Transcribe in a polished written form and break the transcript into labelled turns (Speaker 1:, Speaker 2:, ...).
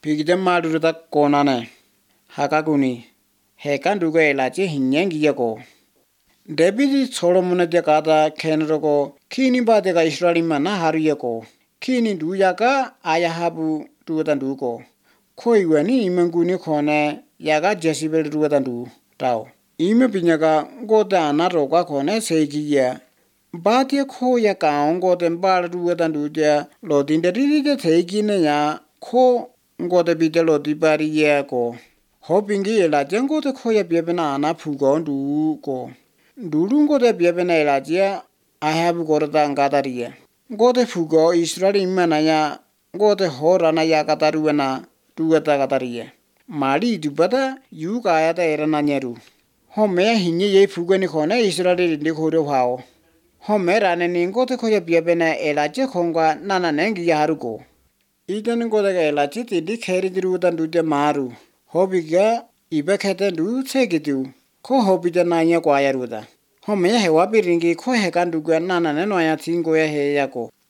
Speaker 1: Pigde maduruda konane. Hakakuni. Hekan duga elache hinyangiya ko. David Solomon de kata kenroko kini badega Israeli mana haruya ko. Kini duyaka ayahabu duatandu ko. Koi wani imanguni kone yaga Jezebel duatandu tao. Ime pinyaga gota anaroka kone seikiya. Batia ko ya kaon gota mbala duatandu ja lodinda riride teikine ya ko gota bide lodi bariya ko. Hopingi elache gota ko ya biabena anapugon du ko. Dulung gota biabena elache ayahabu gota angatariya. Gote fugo Israeli manaya gote horana yakataruana duata katariya. Mali dubata yuka ayata erana nyaru. Home hinye ye fugo ni kone Israeli ndi kore hao. Home rane ni gote koya biabena elache konga nana nengi yaharuko. Itan gote ka elache tindi keri dirutan dute maru. Hobiga iba kete du segitu. Ko hobita nanya kwa yaruda. Home ya hewa biringi ko hekan duga nana nenoya tingo ya heyako.